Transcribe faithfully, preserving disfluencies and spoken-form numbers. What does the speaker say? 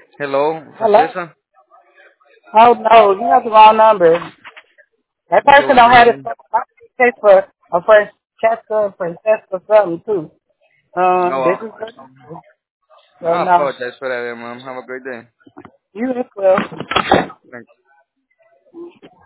Hello, Hello? Francesca. Oh no, you have the wrong number. That Okay, person what's don't your have this name? case for a Francesca, Francesca something too. Um, Oh, this uh, is good. So I no, apologize for that, ma'am. Have a great day. you as well. Thank